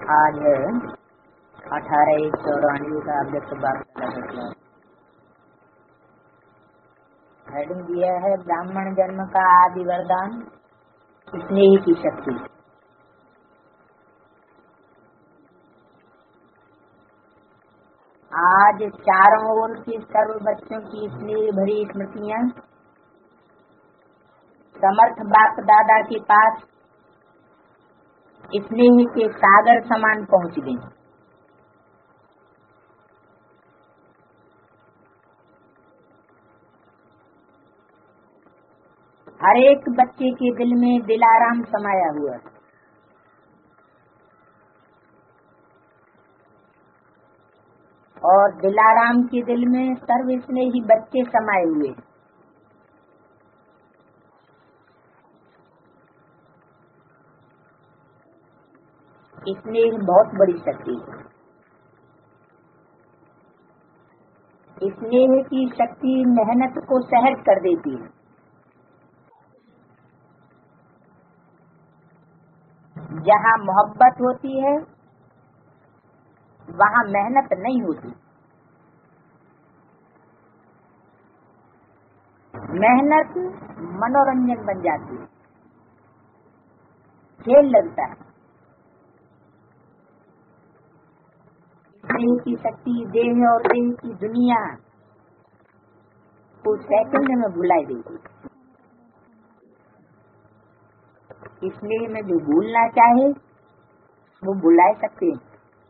आज 18/1/94 का अध्यक्ष वार्ता हेडिंग दिया है ब्राह्मण जन्म का आदि वरदान स्नेह की शक्ति। आज चारों ओर की सर्व बच्चों की स्नेह भरी स्मृतियाँ समर्थ बाप दादा के पास स्नेह के सागर समान पहुँच गई। हर एक बच्चे के दिल में दिलाराम समाया हुआ है और दिलाराम के दिल में सर्व स्नेही बच्चे समाये हुए हैं। स्नेह बहुत बड़ी शक्ति है। स्नेह की शक्ति मेहनत को सहज कर देती है। जहाँ मोहब्बत होती है वहाँ मेहनत नहीं होती। मेहनत मनोरंजन बन जाती है, खेल लगता है। स्नेह की शक्ति देह और देह की दुनिया को सेकंड में भुलाई देगी। स्नेह में जो भूलना चाहे वो भुला सकते हैं,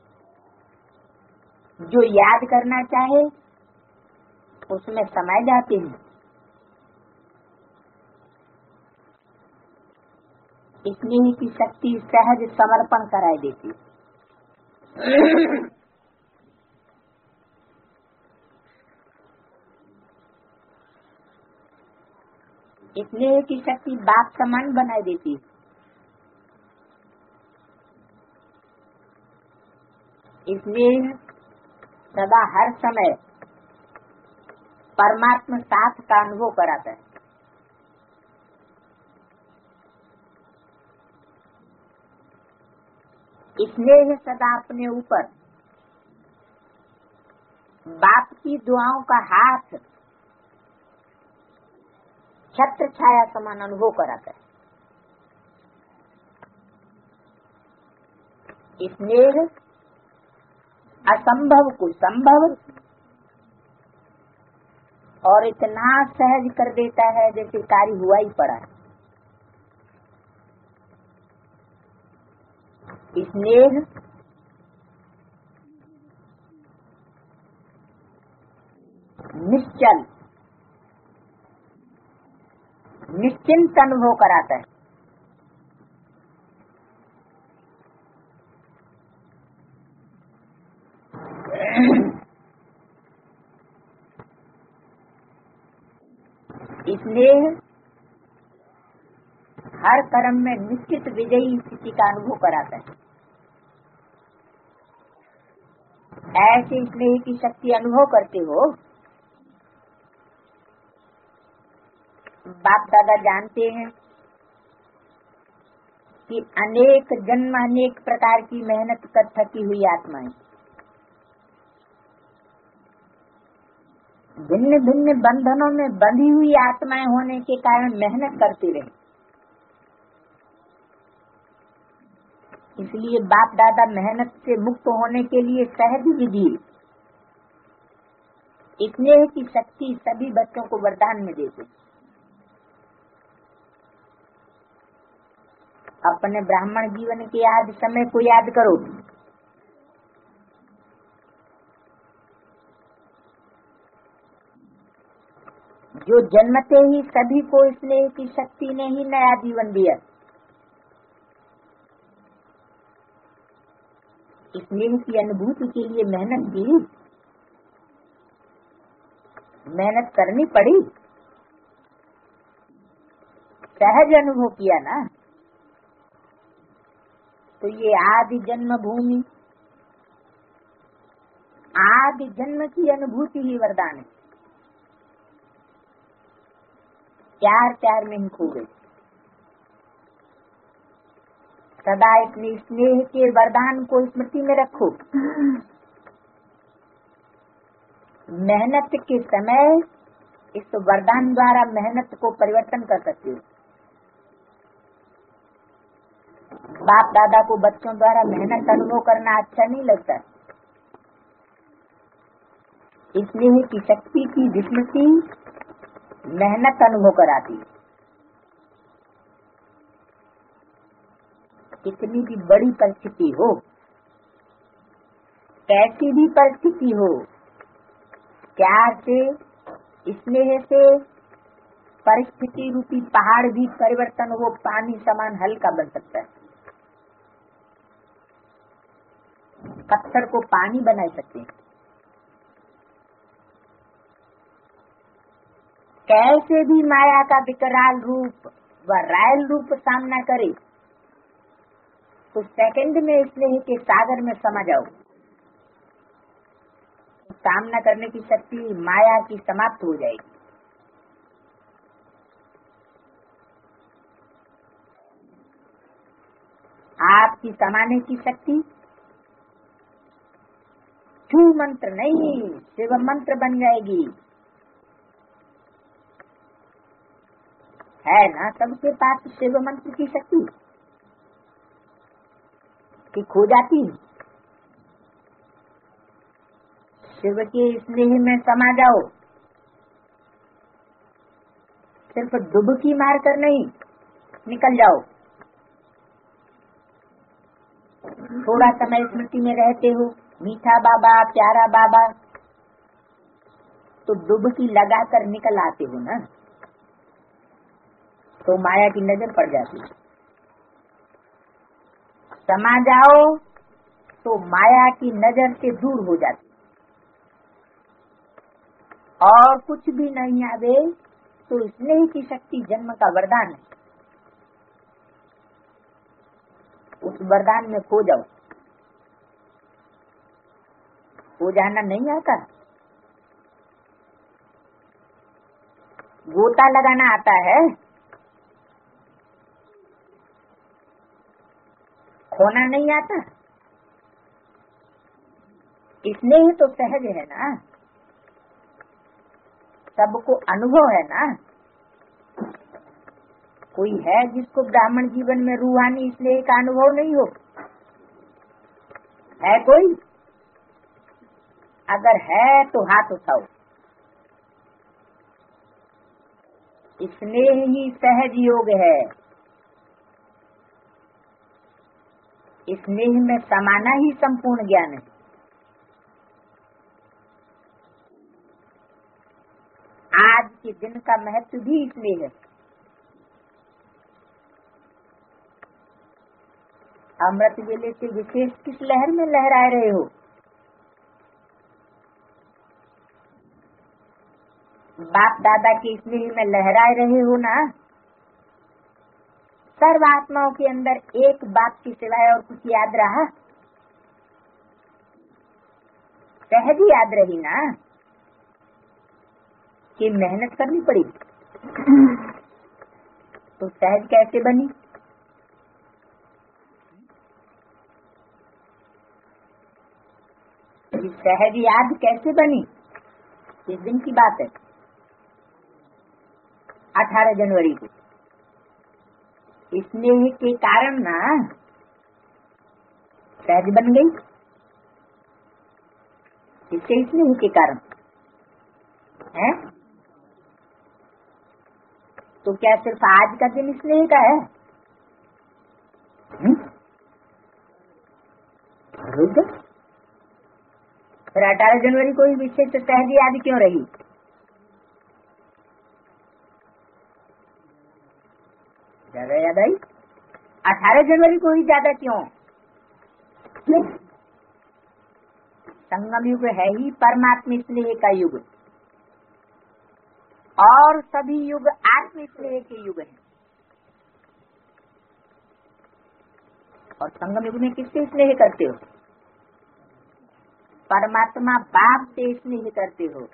जो याद करना चाहे उसमें समाये जाते हैं। स्नेह की शक्ति सहज समर्पण कराए देती है। स्नेह की शक्ति बाप समान बनाए देती है। स्नेह सदा हर समय परमात्मा साथ का अनुभव कराता है। स्नेह सदा अपने ऊपर बाप की दुआओं का हाथ छत्र छाया समान अनुभव कराता है। स्नेह असंभव को संभव और इतना सहज कर देता है जैसे कार्य हुआ ही पड़ा है। स्नेह निश्चल निश्चिंत अनुभव कराता है। स्नेह हर कर्म में निश्चित विजयी स्थिति का अनुभव कराता है। ऐसे स्नेह की शक्ति अनुभव करते हो। बाप दादा जानते हैं कि अनेक जन्म अनेक प्रकार की मेहनत कर थकी हुई आत्माएं भिन्न भिन्न बंधनों में बंधी हुई आत्माएं होने के कारण मेहनत करती रहे। इसलिए बाप दादा मेहनत से मुक्त होने के लिए सहज विधि स्नेह की शक्ति सभी बच्चों को वरदान में देते। अपने ब्राह्मण जीवन के आदि समय को याद करो। जो जन्मते ही सभी को स्नेह की शक्ति ने ही नया जीवन दिया। स्नेह की अनुभूति के लिए मेहनत की, मेहनत करनी पड़ी, सहज अनुभव किया ना। तो ये आदि जन्म भूमि आदि जन्म की अनुभूति ही वरदान है। प्यार प्यार में ही खो गए। सदा अपने स्नेह के वरदान को स्मृति में रखो। मेहनत के समय इस वरदान द्वारा मेहनत को परिवर्तन कर सकते हो। बाप दादा को बच्चों द्वारा मेहनत अनुभव करना अच्छा नहीं लगता। स्नेह की शक्ति की विस्मृति मेहनत अनुभव कराती। कितनी भी बड़ी परिस्थिति हो, कैसी भी परिस्थिति हो, प्यार से स्नेह से परिस्थिति रूपी पहाड़ भी परिवर्तन हो पानी समान हल्का बन सकता है। पत्थर को पानी बना सकते हैं। कैसे भी माया का विकराल रूप व रायल रूप सामना करे तो सेकंड में स्नेह के सागर में समा जाओ। सामना करने की शक्ति माया की समाप्त हो जाएगी। आपकी समाने की शक्ति छू मंत्र नहीं, शिव मंत्र बन जाएगी। है ना सबके पास शिव मंत्र की शक्ति कि खो जाती है। शिव के स्नेह में समा जाओ। सिर्फ डुबकी मार कर नहीं, निकल जाओ। थोड़ा समय स्मृति में रहते हो, मीठा बाबा, प्यारा बाबा, तो डुबकी लगाकर निकल आते हो ना, तो माया की नजर पड़ जाती है। समा जाओ तो माया की नजर से दूर हो जाती। और कुछ भी नहीं आवे तो स्नेह की शक्ति जन्म का वरदान है। उस वरदान में खो जाओ। खो जाना नहीं आता, गोता लगाना आता है। खोना नहीं आता। स्नेह तो सहज है ना, सबको अनुभव है ना। कोई है जिसको ब्राह्मण जीवन में रूहानी स्नेह का अनुभव नहीं हो? है कोई? अगर है तो हाथ उठाओ। स्नेह ही सहज योग है। स्नेह में समाना ही संपूर्ण ज्ञान है। आज के दिन का महत्व भी स्नेह है। अमृत वेले से विशेष किस लहर में लहराए रहे हो? बाप दादा के स्नेह में लहराए रहे हो ना। सर्व आत्माओं के अंदर एक बात की सिवाय और कुछ याद रहा? सहज याद रही ना कि मेहनत करनी पड़ी। तो सहज कैसे बनी? सहज याद कैसे बनी? इस दिन की बात है, 18 जनवरी को। स्नेह के कारण ना सहज बन गई। इससे स्नेह के कारण है। तो क्या सिर्फ आज का दिन स्नेह का है? फिर 18 जनवरी को ही विशेष सहज याद क्यों रही? ज्यादा याद आई? 18 जनवरी को ही ज्यादा क्यों? संगम युग है ही परमात्मा स्नेह का युग, और सभी युग आत्म स्नेह के युग हैं। और संगम युग में किससे स्नेह करते हो? परमात्मा बाप से स्नेह करते हो।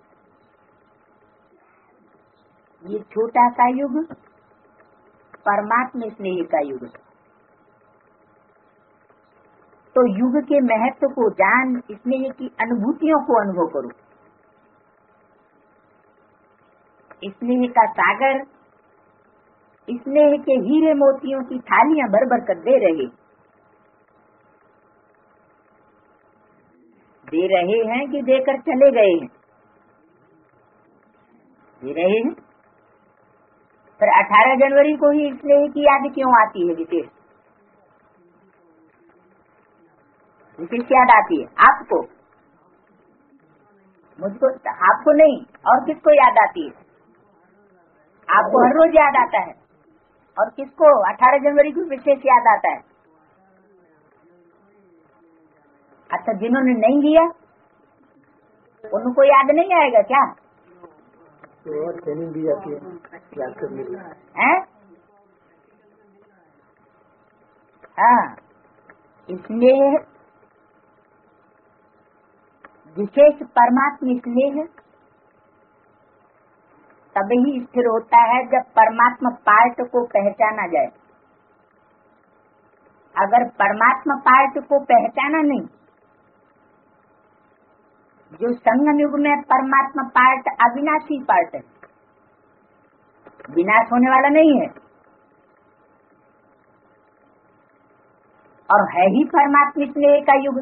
ये छोटा सा युग परमात्मा स्नेह का युग है। तो युग के महत्व को जान, स्नेह की अनुभूतियों को अनुभव करो। स्नेह का सागर, स्नेह के हीरे मोतियों की थालियां भर भर कर दे रहे हैं कि देकर चले गए हैं? दे रहे हैं। फिर 18 जनवरी को ही स्नेह की याद क्यों आती है? विशेष याद आती है आपको, मुझको, आपको नहीं, और किसको याद आती है? आपको हर रोज याद आता है। और किसको 18 जनवरी को विशेष याद आता है? अच्छा, जिन्होंने नहीं लिया उनको याद नहीं आएगा क्या? ट्रेनिंग दी जाती है। हाँ, स्नेह विशेष परमात्मा स्नेह तभी स्थिर होता है जब परमात्मा पार्ट को पहचाना जाए। अगर परमात्मा पार्ट को पहचाना नहीं, जो संगम युग में परमात्मा पार्ट अविनाशी पार्ट है, विनाश होने वाला नहीं है, और है ही परमात्मा स्नेह का युग।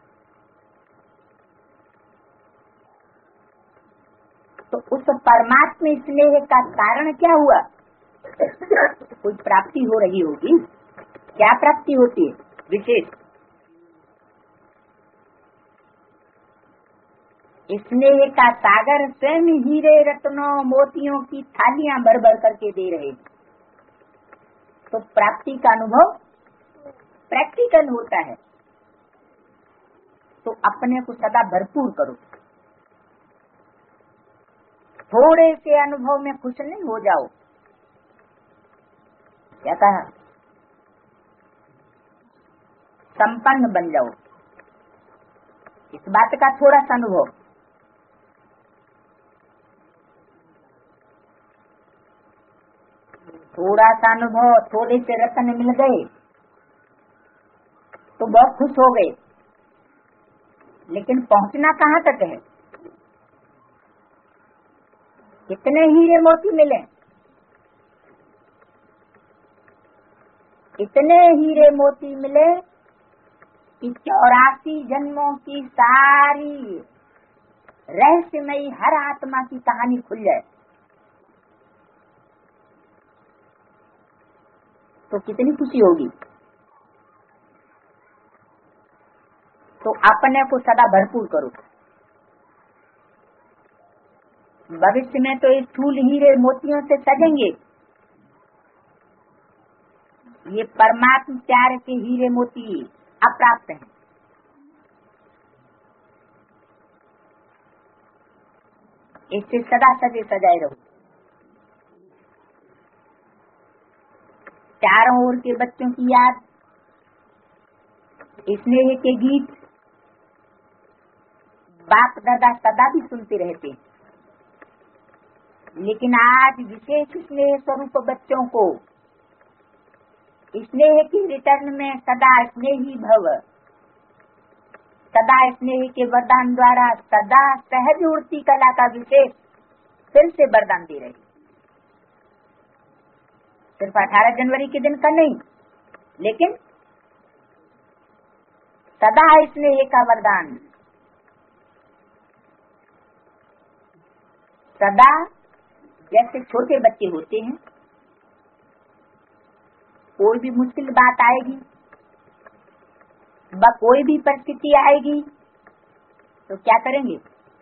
तो उस परमात्मा स्नेह का कारण क्या हुआ? कोई प्राप्ति हो रही होगी। क्या प्राप्ति होती है? विशेष स्नेह का सागर स्वयं हीरे रत्नों मोतियों की थालियां भर भर करके दे रहे। तो प्राप्ति का अनुभव प्रैक्टिकल होता है। तो अपने को सदा भरपूर करो। थोड़े से अनुभव में खुश नहीं हो जाओ। क्या कहा? संपन्न बन जाओ। इस बात का थोड़ा सा अनुभव, थोड़ा सा अनुभव, थोड़े से रत्न मिल गए तो बहुत खुश हो गए, लेकिन पहुंचना कहाँ तक है? कितने हीरे मोती मिले? इतने हीरे मोती मिले कि 84 जन्मों की सारी रहस्यमयी हर आत्मा की कहानी खुल जाए। तो कितनी खुशी होगी। तो अपने को सदा भरपूर करो। भविष्य में तो इस स्थूल हीरे मोतियों से सजेंगे। ये परमात्मा प्यार के हीरे मोती अप्राप्त हैं। इससे सदा सजे सजाए रहो। चारों ओर के बच्चों की याद, स्नेह के गीत बाप दादा सदा भी सुनते रहते, लेकिन आज विशेष स्नेह स्वरूप बच्चों को स्नेह की रिटर्न में सदा स्नेही भव, सदा स्नेह के वरदान द्वारा सदा सहज उड़ती कला का विशेष फिर से वरदान दे रही। सिर्फ 18 जनवरी के दिन का नहीं, लेकिन सदा स्नेह का वरदान, सदा। जैसे छोटे बच्चे होते हैं, कोई भी मुश्किल बात आएगी, कोई भी परिस्थिति आएगी, तो क्या करेंगे?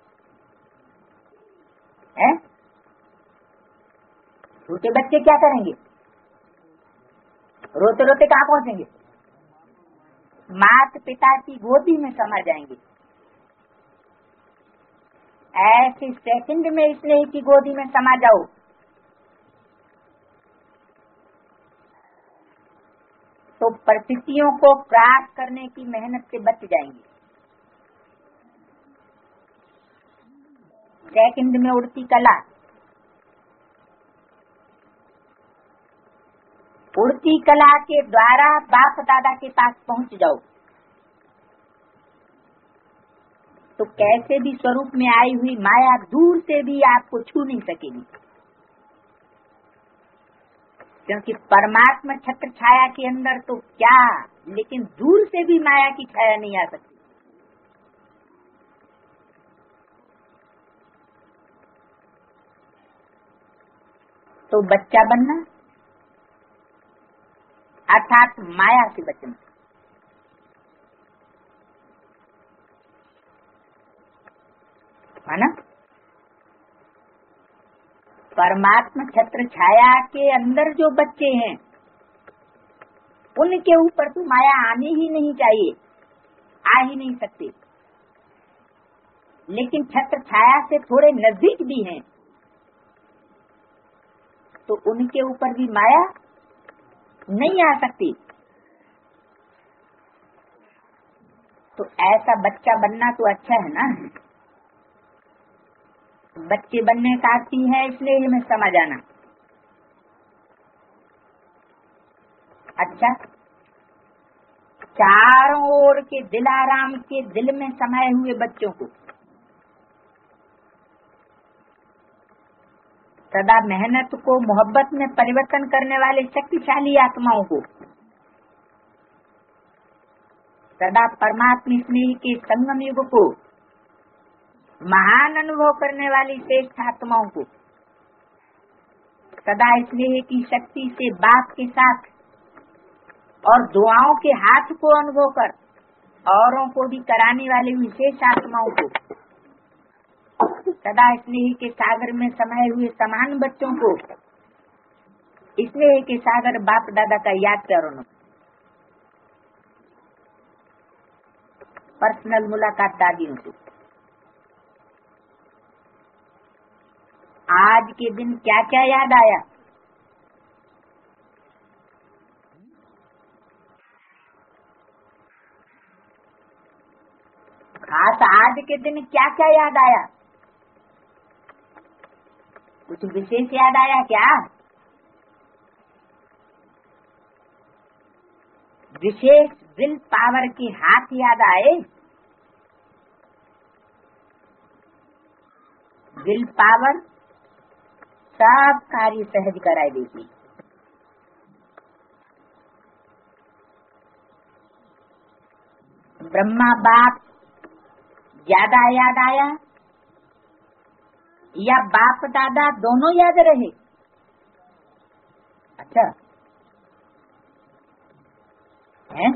छोटे बच्चे क्या करेंगे? रोते रोते कहाँ पहुँचेंगे? माता पिता की गोदी में समा जाएंगे। ऐसे सेकंड में स्नेह की गोदी में समा जाओ। तो परिस्थितियों को क्रॉस करने की मेहनत से बच जाएंगे। सेकंड में उड़ती कला, उड़ती कला के द्वारा बाप दादा के पास पहुंच जाओ। तो कैसे भी स्वरूप में आई हुई माया दूर से भी आपको छू नहीं सकेगी, क्योंकि परमात्मा छत्र छाया के अंदर तो क्या, लेकिन दूर से भी माया की छाया नहीं आ सकती। तो बच्चा बनना अर्थात माया से बचना, है ना। परमात्मा छत्र छाया के अंदर जो बच्चे हैं उनके ऊपर तो माया आनी ही नहीं चाहिए, आ ही नहीं सकती। लेकिन छत्र छाया से थोड़े नजदीक भी हैं तो उनके ऊपर भी माया नहीं आ सकती। तो ऐसा बच्चा बनना तो अच्छा है ना। बच्चे बनने का अर्थ ही है, इसलिए हमें समझ आना। अच्छा, चारों ओर के दिलाराम के दिल में समाये हुए बच्चों को, सदा मेहनत को मोहब्बत में परिवर्तन करने वाले शक्तिशाली आत्माओं को, सदा परमात्मा स्नेह के संगम युग को महान अनुभव करने वाली श्रेष्ठ आत्माओं को, सदा स्नेह की शक्ति से बाप के साथ और दुआओं के हाथ को अनुभव कर औरों को भी कराने वाली विशेष आत्माओं को, सदा स्नेह के सागर में समाये हुए समान बच्चों को, स्नेह के सागर बाप दादा का याद करो। पर्सनल मुलाकात दादियों से। आज के दिन क्या क्या याद आया? खास आज के दिन क्या क्या याद आया? कुछ विशेष याद आया क्या? विशेष विल पावर के हाथ याद आए? विल पावर सब कार्य सहज कराए देती। ब्रह्मा बाप ज्यादा याद आया या बाप दादा दोनों याद रहे? अच्छा है,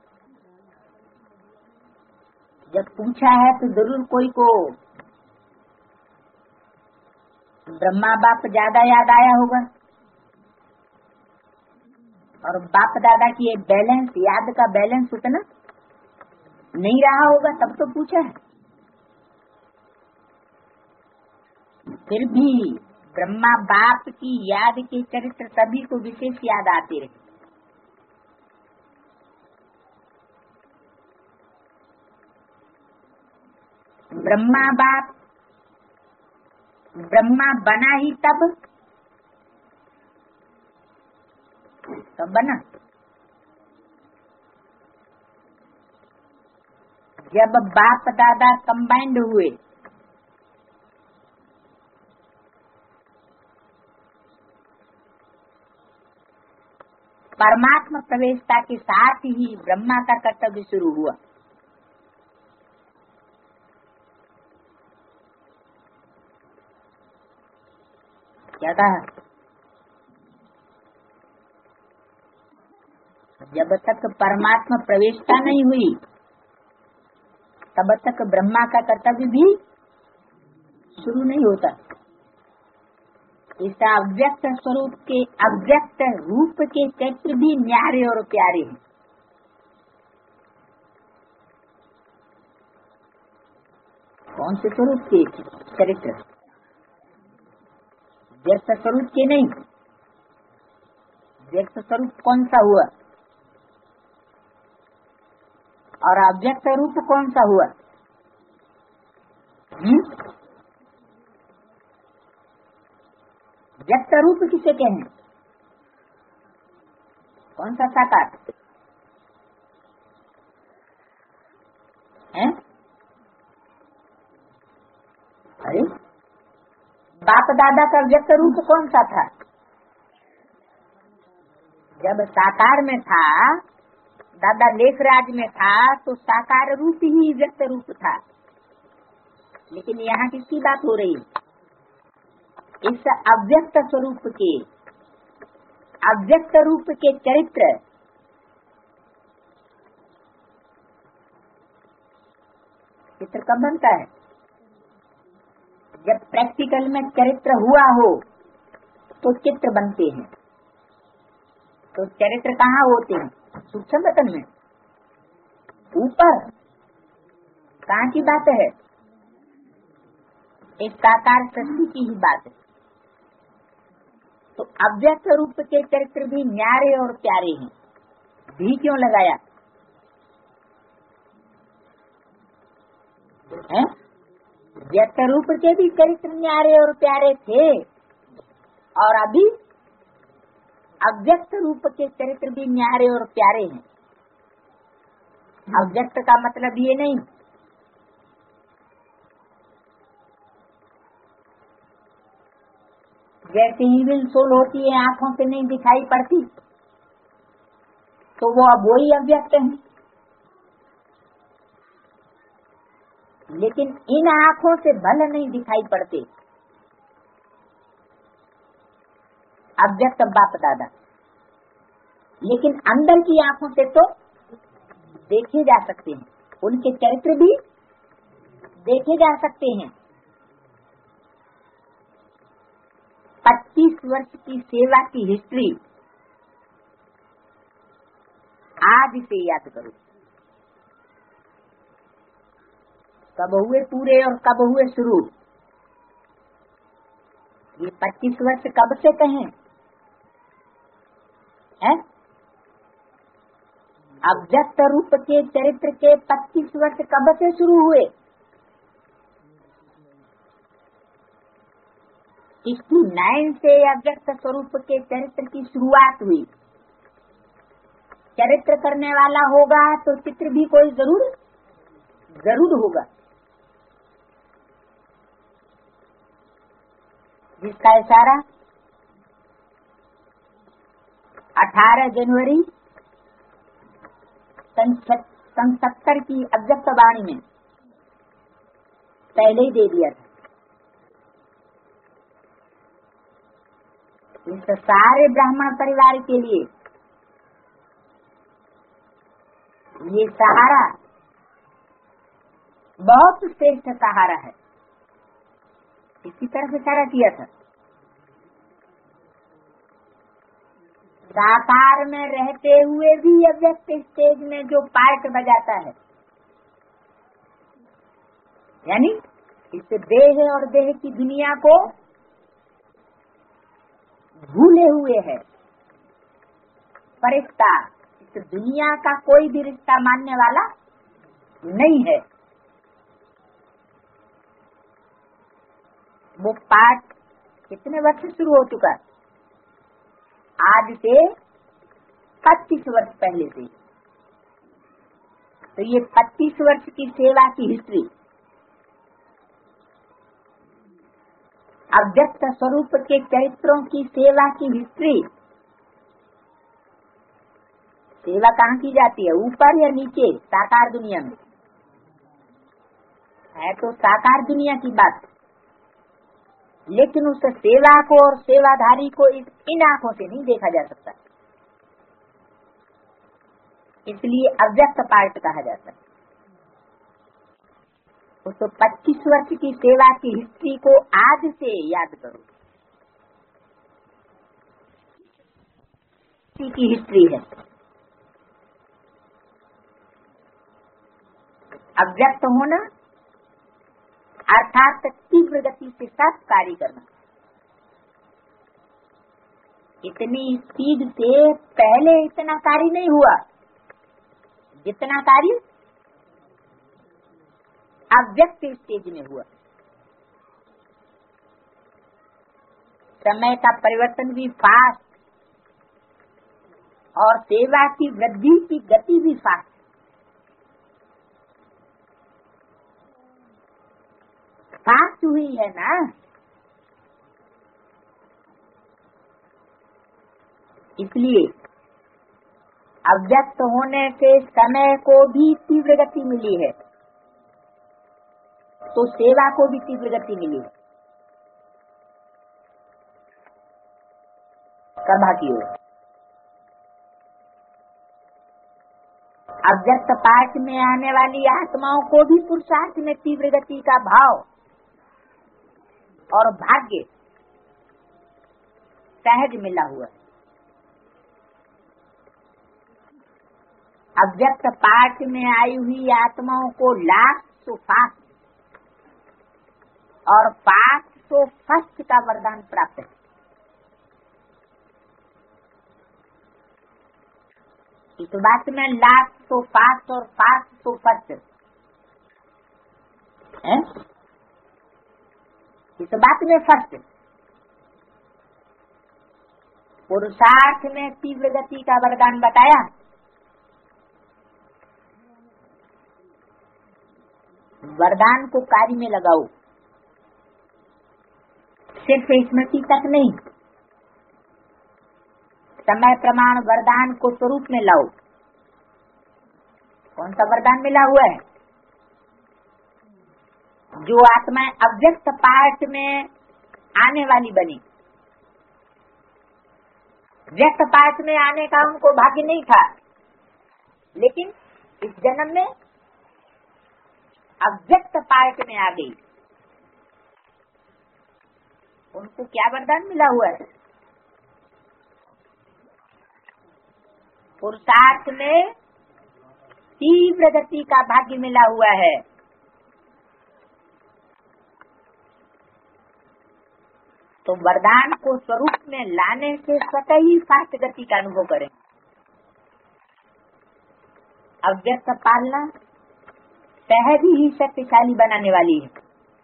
जब पूछा है तो जरूर कोई को ब्रह्मा बाप ज्यादा याद आया होगा, और बाप दादा की ये बैलेंस, याद का बैलेंस उतना नहीं रहा होगा, तब तो पूछा है। फिर भी ब्रह्मा बाप की याद के चरित्र सभी को विशेष याद आते रहे। ब्रह्मा बाप ब्रह्मा बना ही तब बना जब बाप दादा कंबाइंड हुए। परमात्मा प्रवेशता के साथ ही ब्रह्मा का कर्तव्य शुरू हुआ। क्या कहा? जब तक परमात्मा प्रवेशता नहीं हुई तब तक ब्रह्मा का कर्तव्य भी शुरू नहीं होता। इस अव्यक्त स्वरूप के अव्यक्त रूप के चरित्र भी न्यारे और प्यारे हैं। कौन से स्वरूप के चरित्र? व्यक्त स्वरूप के नहीं। व्यक्त स्वरूप कौन सा हुआ और अव्यक्त रूप कौन सा हुआ? व्यक्त रूप किसे कहें? कौन सा साकार है? बाप दादा का व्यक्त रूप कौन सा था? जब साकार में था, दादा लेखराज में था, तो साकार रूप ही व्यक्त रूप था। लेकिन यहाँ किसकी बात हो रही है? इस अव्यक्त स्वरूप के, अव्यक्त रूप के चरित्र चित्र कब बनता है? जब प्रैक्टिकल में चरित्र हुआ हो तो चित्र बनते हैं। तो चरित्र कहाँ होते हैं? सूक्ष्म वतन में, ऊपर। कहाँ की बात है? एक साकार सृष्टि की ही बात है। तो अव्यक्त रूप के चरित्र भी न्यारे और प्यारे हैं। भी क्यों लगाया है? व्यक्त रूप के भी चरित्र न्यारे और प्यारे थे, और अभी अव्यक्त रूप के चरित्र भी न्यारे और प्यारे हैं। अव्यक्त का मतलब ये नहीं जैसे इविल सोल होती है, आंखों से नहीं दिखाई पड़ती, तो वो अब वही अव्यक्त है। लेकिन इन आंखों से भले नहीं दिखाई पड़ते अव्यक्त बाप दादा, लेकिन अंदर की आंखों से तो देखे जा सकते हैं। उनके चरित्र भी देखे जा सकते हैं। 25 वर्ष की सेवा की हिस्ट्री आज से याद करो। कब हुए पूरे और कब हुए शुरू? ये 25 वर्ष कब से कहें? है? अव्यक्त रूप के चरित्र के 25 वर्ष कब से शुरू हुए? 69 से अव्यक्त स्वरूप के चरित्र की शुरुआत हुई। चरित्र करने वाला होगा तो चित्र भी कोई जरूर होगा। जिसका इशारा 18 जनवरी सन 70 की अव्यक्त वाणी में पहले ही दे दिया था। इस सारे ब्राह्मण परिवार के लिए ये सहारा बहुत श्रेष्ठ सहारा है। इसी तरह इशारा किया था। साकार में रहते हुए भी अव्यक्त स्टेज में जो पार्ट बजाता है, यानी इस देह और देह की दुनिया को भूले हुए है फरिश्ता, इस दुनिया का कोई भी रिश्ता मानने वाला नहीं है। वो पाठ कितने वर्ष शुरू हो चुका? आज से 25 वर्ष पहले से। तो ये 25 वर्ष की सेवा की हिस्ट्री, अव्यक्त स्वरूप के चरित्रों की सेवा की हिस्ट्री। सेवा कहाँ की जाती है? ऊपर या नीचे? साकार दुनिया में है तो साकार दुनिया की बात, लेकिन उस सेवा को और सेवाधारी को इन आंखों से नहीं देखा जा सकता, इसलिए अव्यक्त पार्ट कहा जाता है। तो 25 वर्ष की सेवा की हिस्ट्री को आज से याद करो। की हिस्ट्री है अव्यक्त होना, अर्थात तीव्र गति के साथ कार्य करना। इतनी स्पीड से पहले इतना कार्य नहीं हुआ जितना कार्य अव्यक्त स्टेज में हुआ। समय का परिवर्तन भी फास्ट और सेवा की वृद्धि की गति भी फास्ट। फास्ट हुई है ना, इसलिए अव्यक्त होने के समय को भी तीव्र गति मिली है, तो सेवा को भी तीव्र गति मिली है, कर्मा की ओर। अव्यक्त पाठ में आने वाली आत्माओं को भी पुरुषार्थ में तीव्र गति का भाव और भाग्य सहज मिला हुआ है। अव्यक्त पाठ में आई हुई आत्माओं को लास्ट तो फास्ट और फास्ट तो फर्स्ट का वरदान प्राप्त है। इस बात में लास्ट तो फास्ट और फास्ट तो फर्स्ट है, इस बात में फर्स्ट पुरुषार्थ में तीव्र गति का वरदान बताया। वरदान को कार्य में लगाओ, सिर्फ स्मृति तक नहीं, समय प्रमाण वरदान को स्वरूप में लाओ। कौन सा वरदान मिला हुआ है? जो आत्माएं अव्यक्त पाठ में आने वाली बनी, व्यक्त पाठ में आने का उनको भाग्य नहीं था, लेकिन इस जन्म में अव्यक्त पाठ में आ गई, उनको क्या वरदान मिला हुआ है? पुरुषार्थ में तीव्र गति का भाग्य मिला हुआ है। तो वरदान को स्वरूप में लाने से स्वतः ही फास्ट गति का अनुभव करें। अव्यक्त पालना सहज ही शक्तिशाली बनाने वाली है।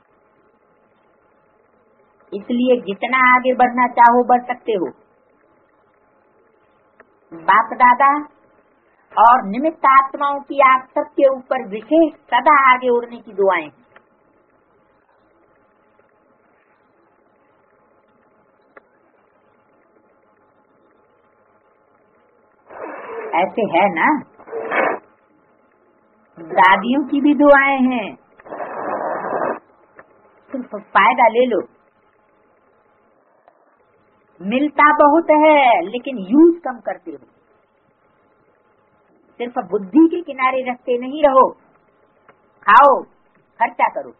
इसलिए जितना आगे बढ़ना चाहो बढ़ सकते हो। बाप दादा और निमित्त आत्माओं की आप सबके ऊपर विशेष सदा आगे उड़ने की दुआएं। ऐसे है ना, दादियों की भी दुआएं हैं, सिर्फ फायदा ले लो। मिलता बहुत है लेकिन यूज कम करते हो। सिर्फ बुद्धि के किनारे रखते नहीं रहो, खाओ, खर्चा करो।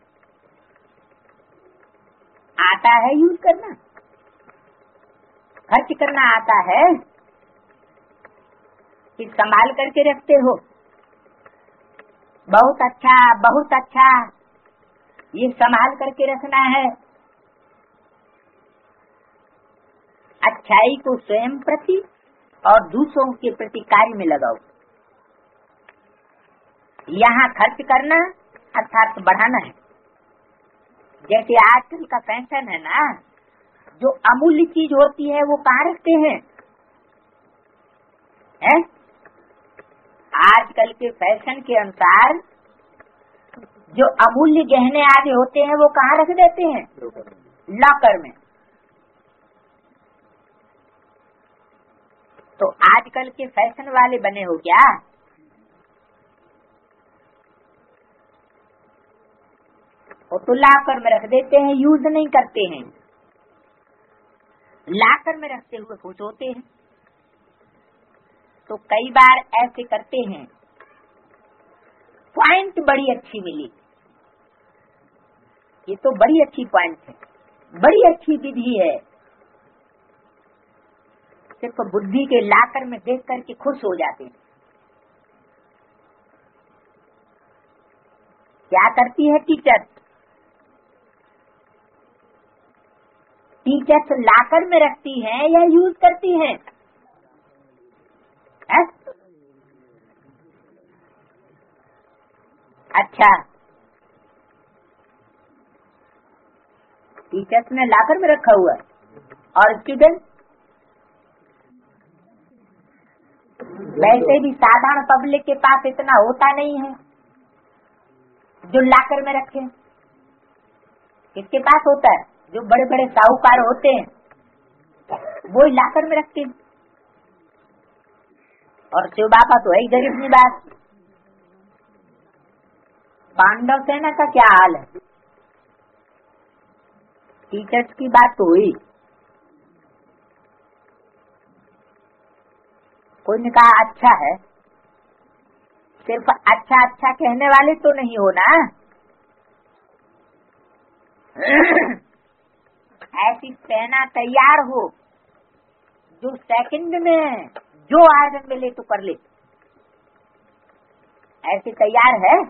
आता है यूज करना, खर्च करना आता है, फिर संभाल करके रखते हो। बहुत अच्छा, बहुत अच्छा, ये संभाल करके रखना है। अच्छाई को स्वयं प्रति और दूसरों के प्रति कार्य में लगाओ। यहाँ खर्च करना अर्थात बढ़ाना है। जैसे आजकल का फैशन है ना, जो अमूल्य चीज होती है वो कहाँ रखते हैं? आजकल के फैशन के अनुसार जो अमूल्य गहने आदि होते हैं वो कहाँ रख देते हैं? लॉकर में। तो आजकल के फैशन वाले बने हो क्या? वो तो लॉकर में रख देते हैं, यूज नहीं करते हैं। लॉकर में रखते हुए खुश होते हैं। तो कई बार ऐसे करते हैं। पॉइंट बड़ी अच्छी मिली, ये तो बड़ी अच्छी पॉइंट है, बड़ी अच्छी विधि है। सिर्फ बुद्धि के लाकर में देख करके खुश हो जाते हैं। क्या करती है टीचर? टीचर्स लाकर में रखती हैं या यूज करती हैं? अच्छा, टीचर्स ने लाकर में रखा हुआ है और स्टूडेंट वैसे भी साधारण पब्लिक के पास इतना होता नहीं है जो लाकर में रखे। किसके पास होता है? जो बड़े बड़े साहूकार होते हैं वो लाकर में रखते हैं। और शिव बाबा तो है ही गरीब निवास। पांडव सेना का क्या हाल है? टीचर्स की बात तो हुई, कोई ने कहा अच्छा है, सिर्फ अच्छा अच्छा कहने वाले तो नहीं हो ना। ऐसी सेना तैयार हो जो सेकंड में जो आर्डर मिले तो कर ले, ऐसे तैयार है?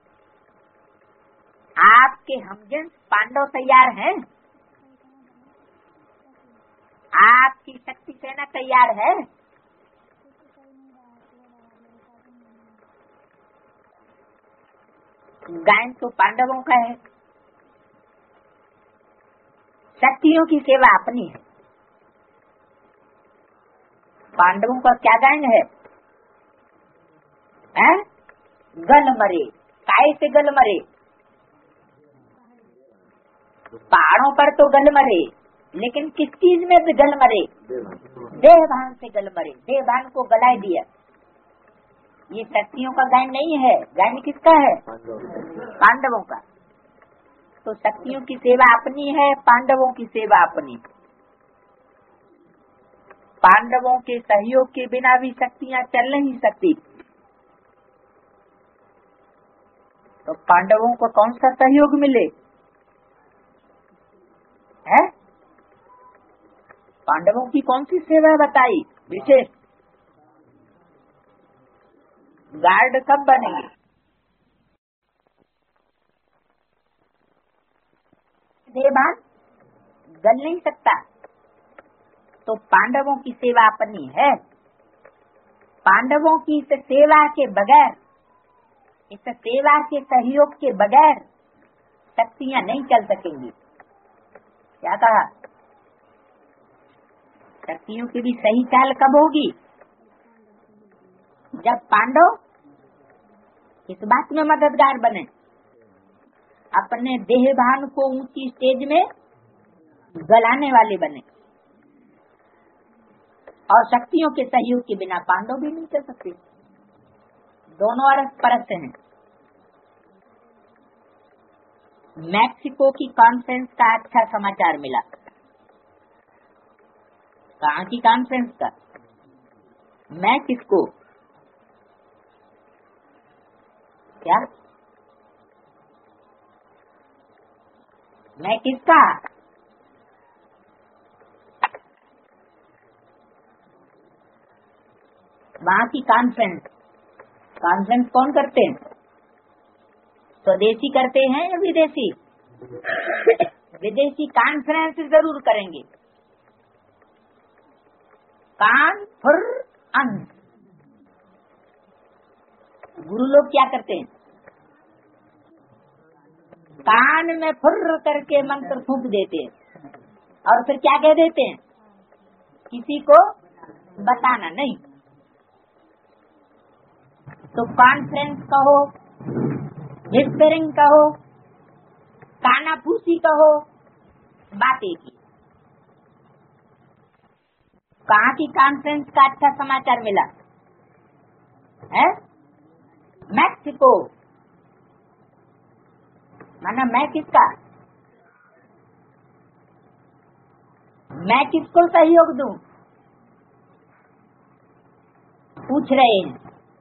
आपके हमजन पांडव तैयार हैं? आपकी शक्ति सेना तैयार है? गायन तो पांडवों का है, शक्तियों की सेवा अपनी है। पांडवों का क्या गायन है? गल मरे, काय से गल मरे? पहाड़ों पर तो गल मरे, लेकिन किस चीज में भी गल मरे? देहभान से गल मरे, देहभान को गला दिया। ये शक्तियों का गायन नहीं है, गायन किसका है? पांडवों का। तो शक्तियों की सेवा अपनी है, पांडवों की सेवा अपनी। पांडवों के सहयोग के बिना भी शक्तियां चल नहीं सकती। तो पांडवों को कौन सा सहयोग मिले है? पांडवों की कौन सी सेवा बताई विशेष? गार्ड कब बनेंगे? देहभान गल नहीं सकता, तो पांडवों की सेवा अपनी है। पांडवों की इस सेवा के बगैर, इस सेवा के सहयोग के बगैर शक्तियां नहीं चल सकेंगी। क्या कहा? शक्तियों की भी सही चाल कब होगी? जब पांडव इस बात में मददगार बने, अपने देहभान को ऊंची स्टेज में गलाने वाले बने। और शक्तियों के सहयोग के बिना पांडव भी नहीं चल सकते। दोनों अरस परस हैं। मैक्सिको की कॉन्फ्रेंस का अच्छा समाचार मिला। कहाँ की कॉन्फ्रेंस का? मैक्सिको। क्या? मैं किसका? वहाँ की कॉन्फ्रेंस। कॉन्फ्रेंस कौन करते हैं? स्वदेशी करते हैं या विदेशी? विदेशी कॉन्फ्रेंस जरूर करेंगे। कॉन्फ्रेंस। गुरु लोग क्या करते हैं? कान में फुर्र करके मंत्र फूंक देते हैं और फिर क्या कह देते हैं? किसी को बताना नहीं। तो कॉन्फ्रेंस कहो, विस्परिंग कहो, कानाफूसी कहो, बात एक ही। कहाँ की कॉन्फ्रेंस का अच्छा समाचार मिला है? मैक्सिको। माना मैं किसका? मैं किसको सहयोग दूं? पूछ रहे हैं,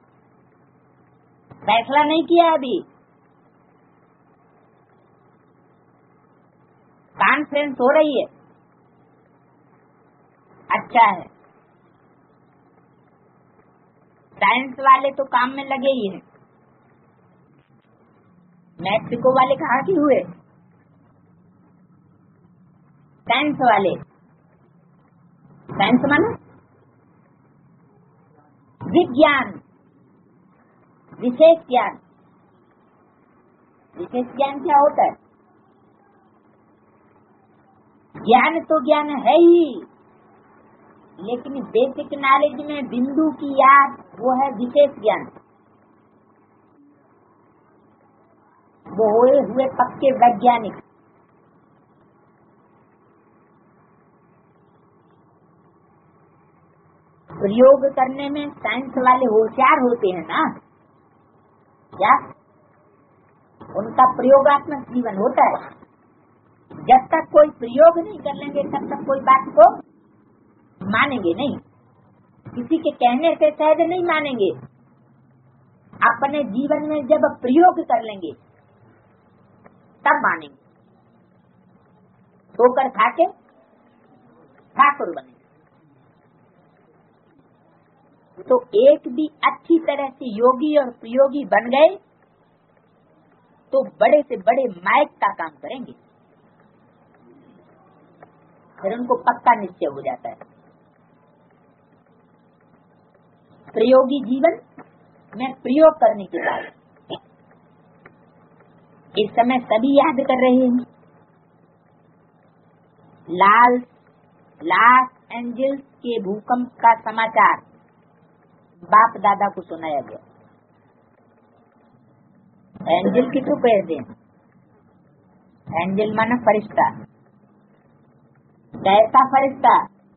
फैसला नहीं किया अभी। कॉन्फ्रेंस हो रही है, अच्छा है। साइंस वाले तो काम में लगे ही हैं। मैक्सिको वाले कहाँ की हुए? साइंस वाले। साइंस माना विज्ञान, विशेष ज्ञान। विशेष ज्ञान क्या होता है? ज्ञान तो ज्ञान है ही, लेकिन बेसिक नॉलेज में बिंदु की याद, वो है विशेष ज्ञान। वो हुए पक्के वैज्ञानिक। प्रयोग करने में साइंस वाले होशियार होते हैं ना, क्या उनका प्रयोगात्मक जीवन होता है। जब तक कोई प्रयोग नहीं कर लेंगे तब तक कोई बात को मानेंगे नहीं, किसी के कहने से सहज नहीं मानेंगे। अपने जीवन में जब प्रयोग कर लेंगे तब मानेंगे, ठोकर खा के ठाकुर बनेंगे। तो एक भी अच्छी तरह से योगी और प्रयोगी बन गए तो बड़े से बड़े माइक का काम करेंगे, फिर उनको पक्का निश्चय हो जाता है। प्रयोगी जीवन में प्रयोग करने के बाद इस समय सभी याद कर रहे हैं लॉस एंजल्स के भूकंप का समाचार बाप दादा को सुनाया गया। एंजल किसको कहते हैं? एंजल माना फरिश्ता। कैसा फरिश्ता?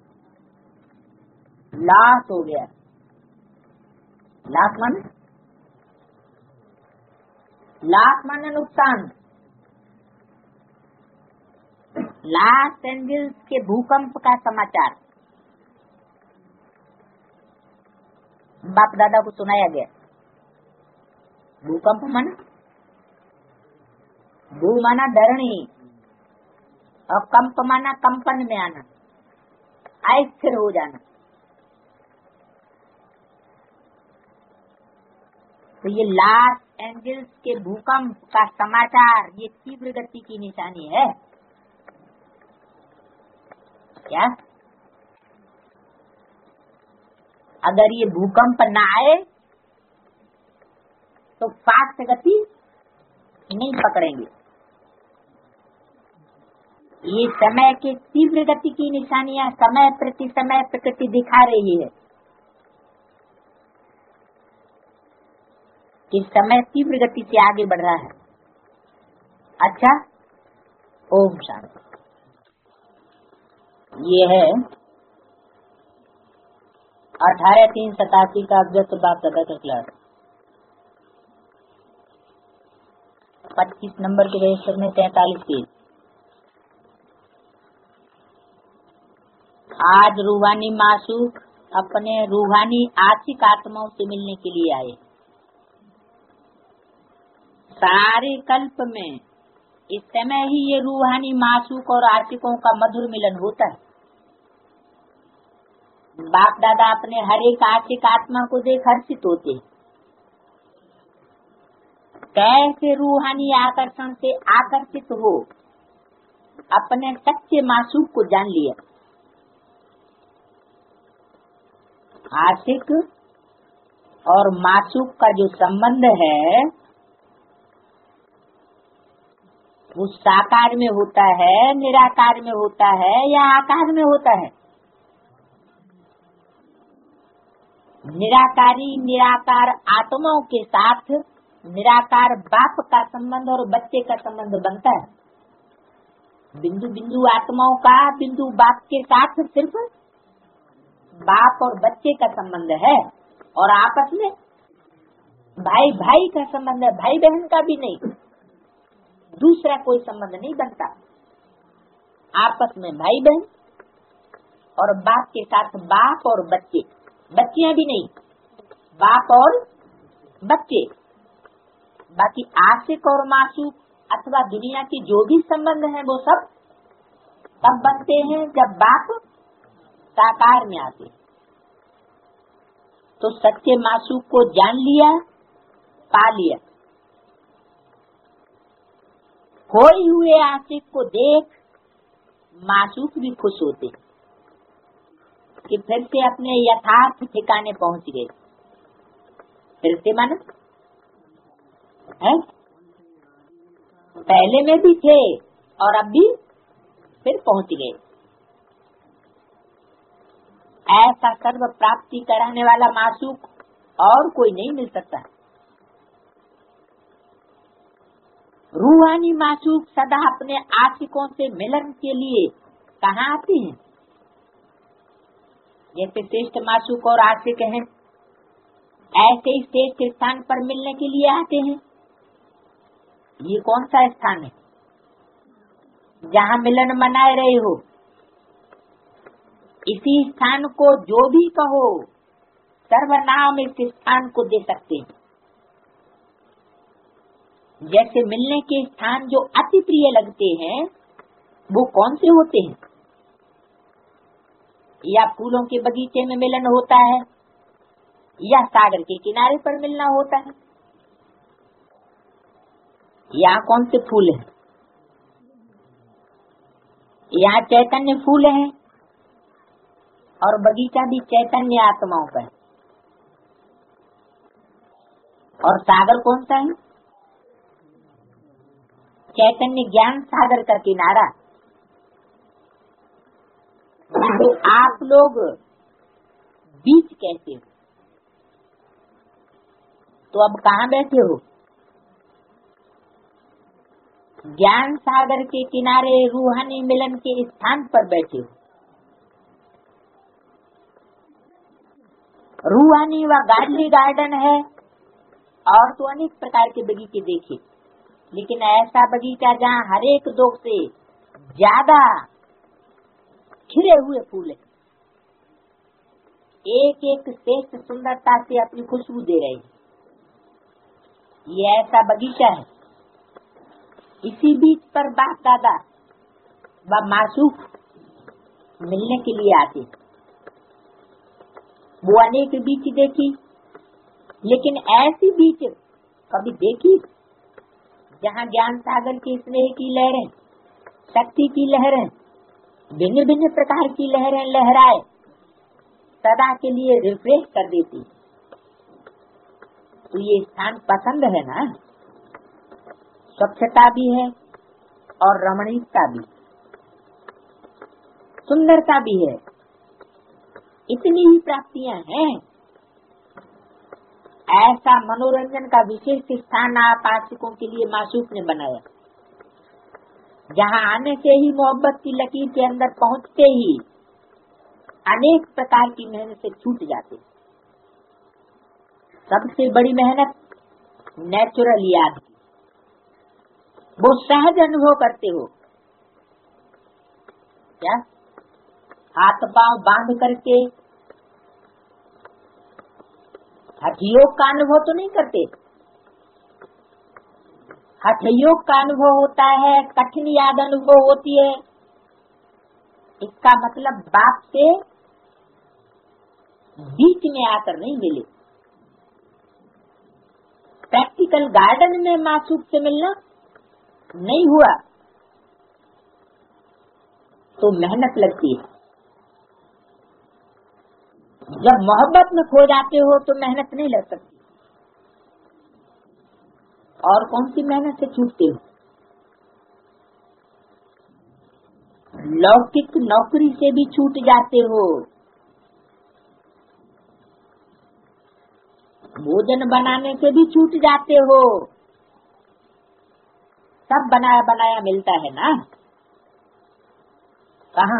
लॉस हो गया। लॉस माना नुकसान। लॉस एंजल्स के भूकंप का समाचार बाप दादा को सुनाया गया। भूकंप माना, भू माना धरणी और कंप माना कंपन में आना, अस्थिर हो जाना। तो ये लॉस एंजल्स के भूकंप का समाचार ये तीव्र गति की निशानी है। क्या अगर ये भूकंप न आए तो फास्ट गति नहीं पकड़ेंगे। ये समय के तीव्र गति की निशानियां समय प्रति समय प्रकृति दिखा रही है कि समय तीव्र गति से आगे बढ़ रहा है। अच्छा, ओम शांति। ये है 18/3/87 का अव्यक्त बाप दादा का क्लास। 25 नंबर के रजिस्टर में 43 पेज। आज रूहानी मासूक अपने रूहानी आशिक आत्माओं से मिलने के लिए आए। सारे कल्प में इस समय ही ये रूहानी मासूक और आशिकों का मधुर मिलन होता है। बाप दादा अपने हर एक आशिक आत्मा को देख हर्षित होते। कैसे रूहानी आकर्षण से आकर्षित हो अपने सच्चे मासूक को जान लिया। आशिक और मासूक का जो संबंध है वो साकार में होता है, निराकार में होता है या आकार में होता है? निराकारी निराकार आत्माओं के साथ निराकार बाप का संबंध और बच्चे का संबंध बनता है। बिंदु बिंदु आत्माओं का बिंदु बाप के साथ सिर्फ बाप और बच्चे का संबंध है और आपस में भाई भाई का संबंध है, भाई बहन का भी नहीं। दूसरा कोई संबंध नहीं बनता। आपस में भाई बहन और बाप के साथ बाप और बच्चे, बच्चियां भी नहीं, बाप और बच्चे। बाकी आशिक और मासूक अथवा दुनिया की जो भी संबंध है वो सब तब बनते हैं जब बाप साकार में आते। तो सच्चे मासूक को जान लिया, पा लिया। खोए हुए आशिक को देख मासूक भी खुश होते कि फिर से अपने यथार्थ ठिकाने पहुंच गए। फिर से मानो है, पहले में भी थे और अब भी फिर पहुंच गए। ऐसा सर्व प्राप्ति कराने वाला मासूक और कोई नहीं मिल सकता। रूहानी मासूक सदा अपने आशिकों से मिलन के लिए कहाँ आते हैं? जैसे श्रेष्ठ माशूक और आशिक हैं, ऐसे ही श्रेष्ठ स्थान पर मिलने के लिए आते हैं। ये कौन सा स्थान है जहाँ मिलन मनाए रहे हो? इसी स्थान को जो भी कहो सर्वनाम इस स्थान को दे सकते हैं। जैसे मिलने के स्थान जो अति प्रिय लगते हैं वो कौन से होते हैं? या फूलों के बगीचे में मिलन होता है, या सागर के किनारे पर मिलना होता है। यहाँ कौन से फूल हैं? यहाँ चैतन्य फूल हैं और बगीचा भी चैतन्य आत्माओं का है। और सागर कौन सा है? चैतन्य ज्ञान सागर का किनारा। तो आप लोग बीच कैसे हो? तो अब कहाँ बैठे हो? ज्ञान सागर के किनारे रूहानी मिलन के स्थान पर बैठे हो। रूहानी व गार्डली गार्डन है और तो अनेक प्रकार के बगीचे देखे, लेकिन ऐसा बगीचा जहाँ हर एक दो से ज्यादा खिले हुए फूल है, एक एक श्रेष्ठ सुंदरता से अपनी खुशबू दे रहे हैं, ये ऐसा बगीचा है। इसी बीच पर बाप दादा व मासूक मिलने के लिए आते। वो अनेक बीच देखी, लेकिन ऐसी बीच कभी देखी जहाँ ज्ञान सागर के स्नेह की लहरें, शक्ति की लहरें, भिन्न भिन्न प्रकार की लहरें लहराए सदा के लिए रिफ्रेश कर देती। तो ये स्थान पसंद है ना? स्वच्छता भी है और रमणीयता भी, सुंदरता भी है। इतनी ही प्राप्तियां हैं। ऐसा मनोरंजन का विशेष स्थान आप आशिकों के लिए माशूक ने बनाया, जहाँ आने से ही मोहब्बत की लकीर के अंदर पहुँचते ही अनेक प्रकार की मेहनत से छूट जाते। सबसे बड़ी मेहनत नेचुरल याद की, वो सहज अनुभव करते हो। क्या हाथ पांव बांध करके हठ योग का अनुभव तो नहीं करते। हठ योग का अनुभव होता है, कठिन याद अनुभव होती है। इसका मतलब बाप से बीच में आकर नहीं मिले। प्रैक्टिकल गार्डन में मासूक से मिलना नहीं हुआ तो मेहनत लगती है। जब मोहब्बत में खो जाते हो तो मेहनत नहीं लग सकती। और कौन सी मेहनत से छूटते हो? लौकिक नौकरी से भी छूट जाते हो, भोजन बनाने से भी छूट जाते हो। सब बनाया बनाया मिलता है ना? कहाँ?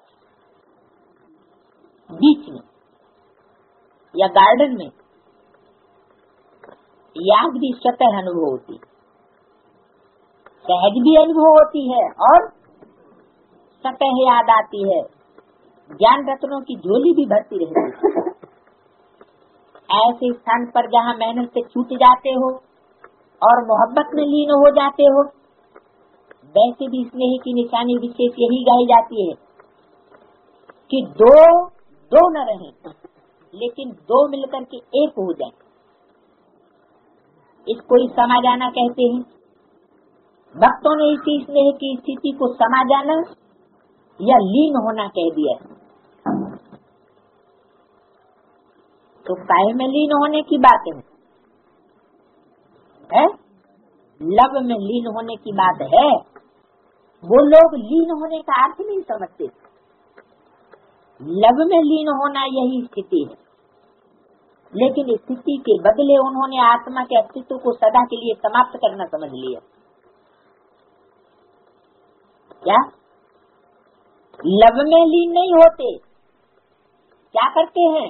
बीच में या गार्डन में। याद भी स्वतः अनुभव होती, सहज भी अनुभव होती है और स्वतः याद आती है। ज्ञान रत्नों की झोली भी भरती रहती है। ऐसे स्थान पर जहाँ मेहनत से छूट जाते हो और मोहब्बत में लीन हो जाते हो, वैसे भी स्नेह की निशानी विशेष यही गाई जाती है कि दो दो न रहें, लेकिन दो मिलकर के एक हो जाए। इसको ही समा जाना कहते हैं। भक्तों ने इसी स्नेह की स्थिति को समा जाना या लीन होना कह दिया। तो काहे में लीन होने की बात है? लव में लीन होने की बात है। वो लोग लीन होने का अर्थ नहीं समझते। लव में लीन होना यही स्थिति है, लेकिन स्थिति के बदले उन्होंने आत्मा के अस्तित्व को सदा के लिए समाप्त करना समझ लिया। क्या लव में लीन नहीं होते क्या करते हैं?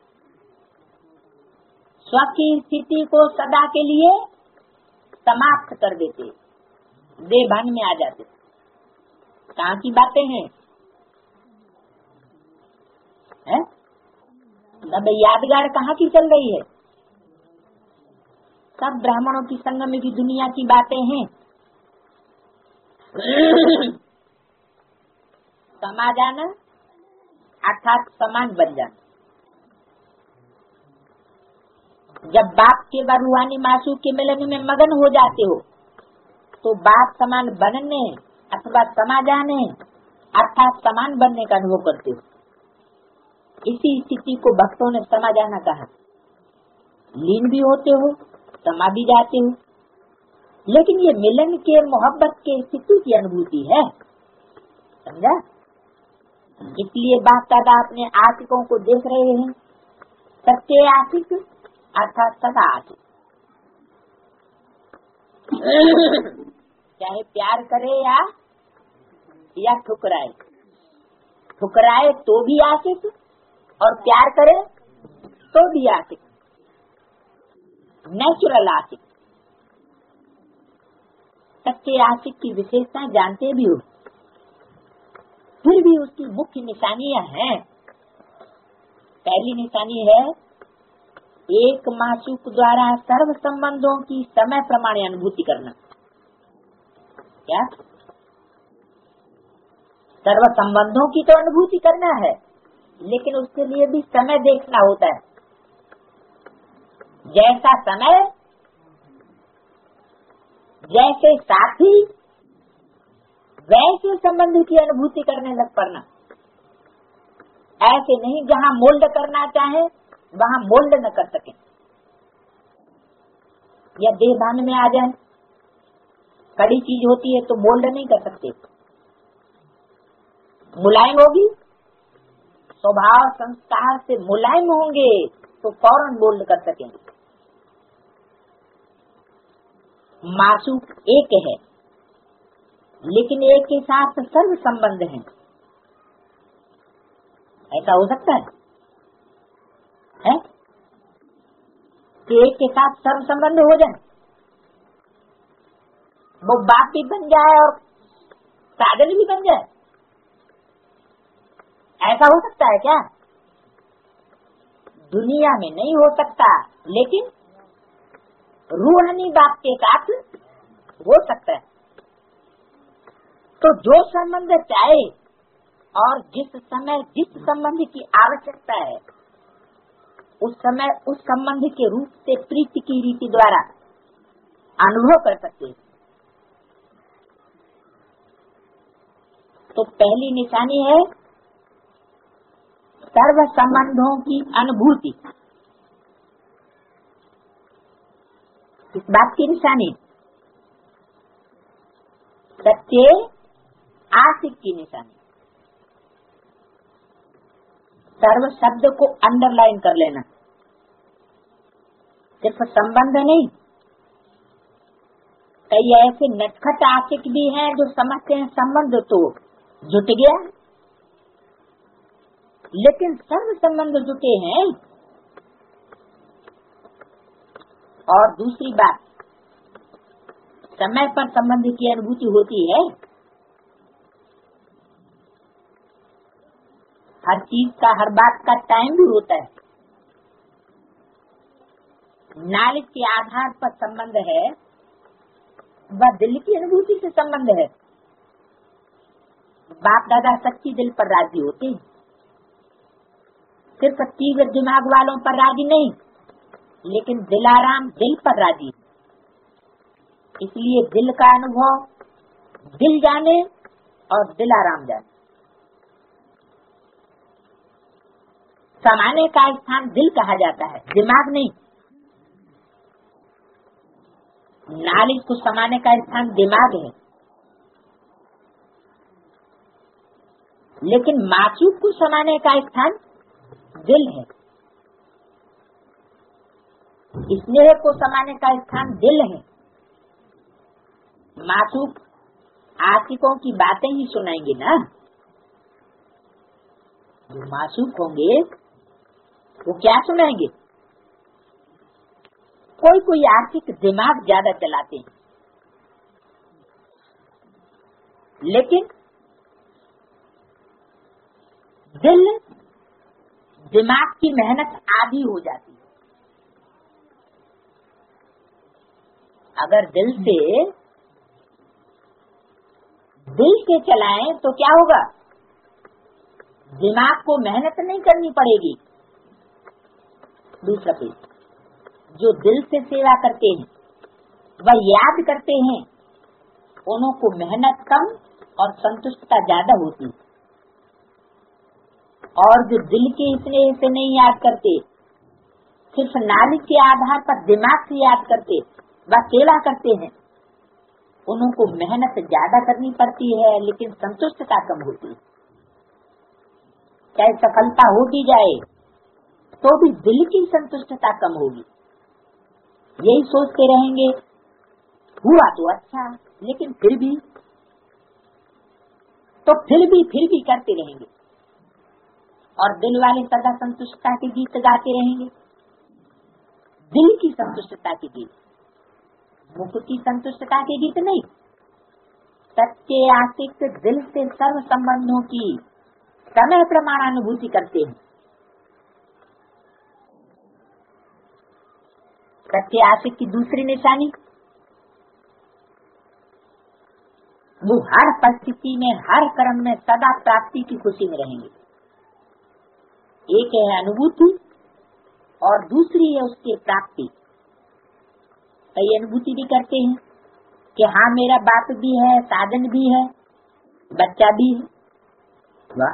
स्व की स्थिति को सदा के लिए समाप्त कर देते, देहभान में आ जाते। कहाँ की बातें हैं? अब यादगार कहाँ की चल रही है? सब ब्राह्मणों की संगम की दुनिया की बातें हैं। समा जाना अर्थात समान बन जाना। जब बाप के व रूहानी मासूक के मिलन में मगन हो जाते हो तो बाप समान बनने अथवा समा जाने अर्थात समान बनने का अनुभव करते हो। इसी स्थिति को भक्तों ने समा जाना कहा। लीन भी होते हो, समा भी जाते हो, लेकिन ये मिलन के मोहब्बत के स्थिति की अनुभूति है, समझा? इसलिए बाप दादा अपने आशिकों को देख रहे हैं, सच्चे आशिक अर्थात सदा आशिक। चाहे प्यार करे या ठुकराए, ठुकराए तो भी आशिक और प्यार करे तो भी आशिक, नेचुरल आशिक। सच्चे आशिक की विशेषताएं जानते भी हो, फिर भी उसकी मुख्य निशानियां हैं। पहली निशानी है एक मासूक द्वारा सर्व संबंधों की समय प्रमाणे अनुभूति करना। क्या? सर्व संबंधों की तो अनुभूति करना है, लेकिन उसके लिए भी समय देखना होता है। जैसा समय जैसे साथी वैसे संबंध की अनुभूति करने लग पड़ना। ऐसे नहीं जहाँ मोल्ड करना चाहे वहाँ मोल्ड न कर सके, या देहभान में आ जाए। कड़ी चीज होती है तो मोल्ड नहीं कर सकते। मुलायम होगी, स्वभाव संस्कार से मुलायम होंगे तो फौरन मोल्ड कर सकेंगे। मासूक एक है, लेकिन एक के साथ सर्व संबंध हैं। ऐसा हो सकता है कि एक के साथ सर्व संबंध हो जाए, वो बाप भी बन जाए और साधन भी बन जाए? ऐसा हो सकता है क्या? दुनिया में नहीं हो सकता, लेकिन रूहानी बाप के साथ हो सकता है। तो जो संबंध चाहे और जिस समय जिस संबंध की आवश्यकता है उस समय उस संबंध के रूप से प्रीति की रीति द्वारा अनुभव कर सकते हैं। तो पहली निशानी है सर्व संबंधों की अनुभूति। इस बात की निशानी सच्चे आशिक की निशानी। सर्व शब्द को अंडरलाइन कर लेना। सिर्फ संबंध नहीं, कई ऐसे नटखट आशिक भी हैं जो समझते हैं संबंध तो जुट गया, लेकिन सर्व संबंध जुटे हैं। और दूसरी बात, समय पर संबंध की अनुभूति होती है। हर चीज का, हर बात का टाइम भी होता है। नॉलेज के आधार पर संबंध है, वह दिल की अनुभूति से संबंध है। बाप दादा सच्ची दिल पर राजी होते हैं, सिर्फ तीव्र दिमाग वालों पर राजी नहीं, लेकिन दिलाराम दिल पर राजी। इसलिए दिल का अनुभव दिल जाने और दिलाराम जाने। समाने का स्थान दिल कहा जाता है, दिमाग नहीं। नॉलेज को समाने का स्थान दिमाग है, लेकिन मासूक को समाने का स्थान दिल है। स्नेह को समाने का स्थान दिल है। मासूक आशिकों की बातें ही सुनाएंगे ना। जो मासूक होंगे वो क्या सुनाएंगे? कोई कोई आर्थिक दिमाग ज्यादा चलाते हैं, लेकिन दिल दिमाग की मेहनत आधी हो जाती है। अगर दिल से चलाएं तो क्या होगा? दिमाग को मेहनत नहीं करनी पड़ेगी। दूसरा पेज, जो दिल से सेवा करते हैं, वह याद करते हैं, उन्हों को मेहनत कम और संतुष्टता ज्यादा होती है। और जो दिल के इतने से नहीं याद करते, सिर्फ नाली के आधार पर दिमाग से याद करते, वह सेवा करते हैं, उन्हों को मेहनत ज्यादा करनी पड़ती है, लेकिन संतुष्टता कम होती है। चाहे सफलता हो भी जाए तो भी दिल की संतुष्टता कम होगी। यही सोचते रहेंगे, हुआ तो अच्छा, लेकिन फिर भी करते रहेंगे। और दिल वाले सदा संतुष्टता के गीत गाते रहेंगे, दिल की संतुष्टता के गीत, मुख की संतुष्टता के गीत नहीं। सच्चे आशिक दिल से सर्व संबंधों की समय प्रमाणानुभूति करते हैं। सच्चे आशिक की दूसरी निशानी, वो हर परिस्थिति में, हर कर्म में सदा प्राप्ति की खुशी में रहेंगे। एक है अनुभूति और दूसरी है उसकी प्राप्ति। कई अनुभूति भी करते हैं कि हाँ मेरा बाप भी है, साधन भी है, बच्चा भी है, वाह,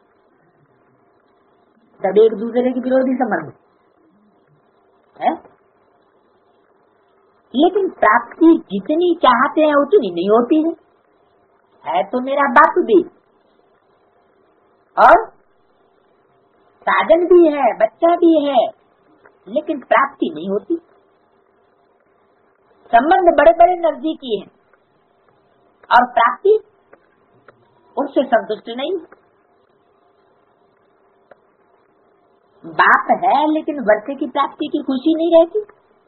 सब एक दूसरे के विरोधी संबंध है। लेकिन प्राप्ति जितनी चाहते हैं उतनी नहीं होती है तो मेरा बाप भी और साधन भी है, बच्चा भी है, लेकिन प्राप्ति नहीं होती। संबंध बड़े बड़े नजदीकी हैं और प्राप्ति उनसे संतुष्ट नहीं। बाप है लेकिन वर्षे की प्राप्ति की खुशी नहीं रहती।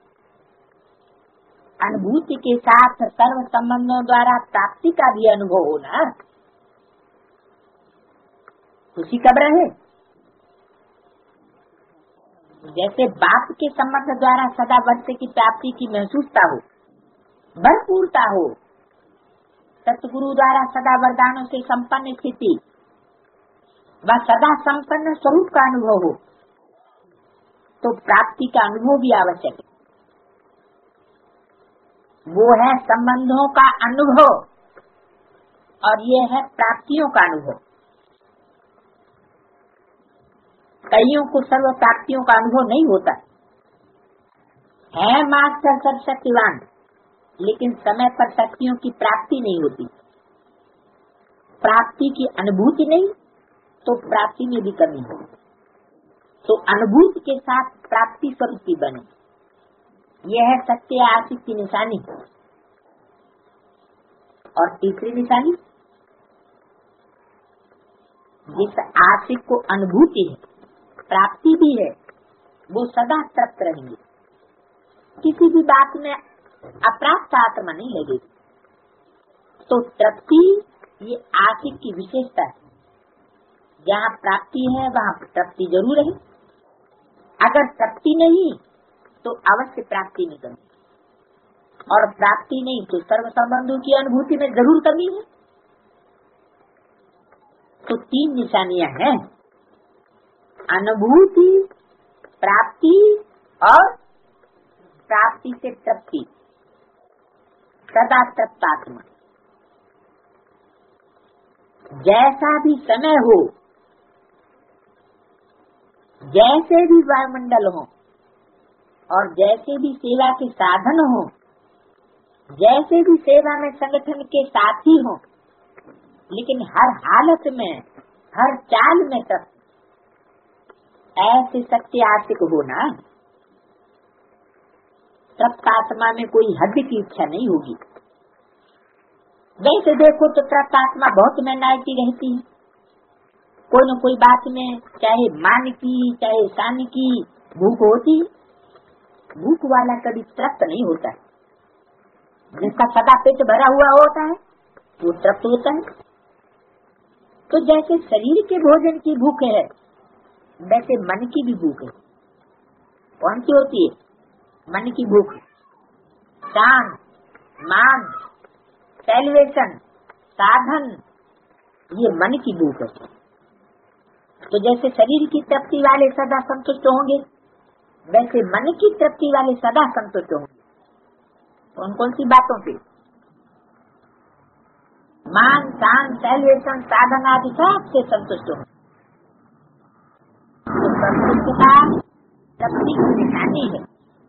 अनुभूति के साथ सर्व संबंधों द्वारा प्राप्ति का भी अनुभव होना, खुशी कब रहे? जैसे बाप के संबंध द्वारा सदा वर्षे की प्राप्ति की महसूसता हो, भरपूरता हो, सतगुरु द्वारा सदा वरदानों से संपन्न स्थिति व सदा संपन्न स्वरूप का अनुभव हो, तो प्राप्ति का अनुभव भी आवश्यक है। वो है संबंधों का अनुभव और ये है प्राप्तियों का अनुभव। कईयों को सर्व प्राप्तियों का अनुभव नहीं होता है, मास्टर सर्व शक्तिवान, लेकिन समय पर शक्तियों की प्राप्ति नहीं होती। प्राप्ति की अनुभूति नहीं तो प्राप्ति में भी कमी हो। तो अनुभूति के साथ प्राप्ति स्वरूप की बने, यह है सच्चे आशिक की निशानी। और तीसरी निशानी, जिस आशिक को अनुभूति है, प्राप्ति भी है, वो सदा तृप्त रहेंगे, किसी भी बात में अप्राप्त आत्मा नहीं लगेगी। तो तृप्ति ये आशिक की विशेषता है। जहाँ प्राप्ति है वहाँ तृप्ति जरूर है। अगर तृप्ति नहीं तो अवश्य प्राप्ति नहीं कमी, और प्राप्ति नहीं तो सर्व संबंधों की अनुभूति में जरूर कमी है। तो तीन निशानियां हैं, अनुभूति, प्राप्ति और प्राप्ति से तृप्ति, सदा तृप्तात्मा। जैसा भी समय हो, जैसे भी वायुमंडल हो और जैसे भी सेवा के साधन हो, जैसे भी सेवा में संगठन के साथी हो, लेकिन हर हालत में, हर चाल में तृप्त, ऐसे सच्चे आशिक होना। तृप्त आत्मा में कोई हद की इच्छा नहीं होगी। वैसे देखो तो तृप्त आत्मा बहुत मेहनती रहती है, कोई न कोई बात में, चाहे मान की चाहे शान की भूख होती। भूख वाला कभी तृप्त नहीं होता है। जिसका सदा पेट भरा हुआ होता है वो तृप्त होता है। तो जैसे शरीर के भोजन की भूख है, वैसे मन की भी भूख है। कौन सी होती है? मन की भूख। शान, मान, सैल्वेशन, साधन, ये मन की भूख है। तो जैसे शरीर की तृप्ति वाले सदा संतुष्ट होंगे, वैसे मन की तृप्ति वाले सदा संतुष्ट होंगे। कौन कौन सी बातों से? मान, शान, सैल्वेशन, साधन आदि सबसे संतुष्ट होंगे। तो संतुष्टता तृप्ति की निशानी है।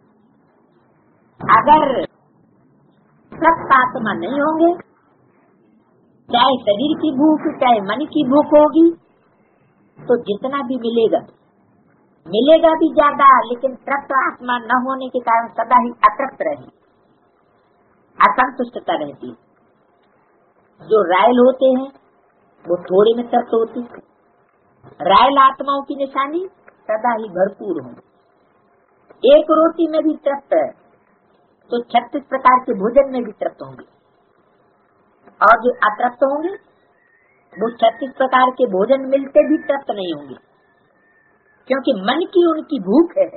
अगर तृप्त आत्मा नहीं होंगे, चाहे शरीर की भूख चाहे मन की भूख होगी, तो जितना भी मिलेगा भी ज्यादा, लेकिन तृप्त आत्मा न होने के कारण सदा ही अतृप्त रहेगी, असंतुष्टता रहती। जो रायल होते हैं वो थोड़े में तृप्त होती। रायल आत्माओं की निशानी सदा ही भरपूर हो। एक रोटी में भी तृप्त है तो 36 प्रकार के भोजन में भी तृप्त होंगे। और जो अतृप्त होंगे वो 36 प्रकार के भोजन मिलते भी तृप्त नहीं होंगे, क्योंकि मन की उनकी भूख है।